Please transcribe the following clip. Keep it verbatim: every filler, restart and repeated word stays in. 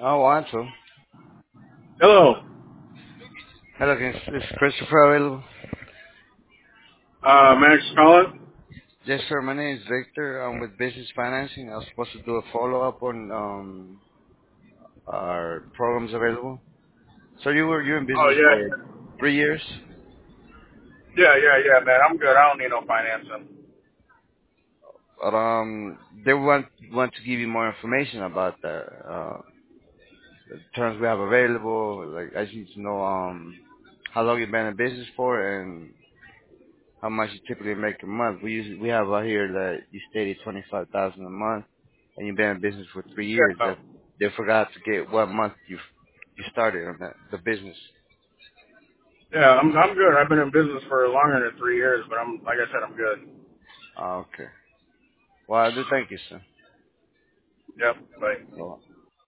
Oh, want to. Hello. Hello, is is Christopher available? Uh, Max calling. Yes, sir. My name is Victor. I'm with Business Financing. I was supposed to do a follow-up on um our programs available. So you were you in Oh business for yeah. three years, Yeah, yeah, yeah, man. I'm good. I don't need no financing. but um they want want to give you more information about the uh the terms we have available. Like I just need to know um how long you've been in business for and how much you typically make a month. We usually we have out here that you stated twenty five thousand a month, and you've been in business for three years. Yeah. That they forgot to get what month you you started on that the business. Yeah, I'm I'm good. I've been in business for longer than three years, but I'm like I said, I'm good. Oh, okay. Well, I do thank you, sir. Yep. Bye. Well,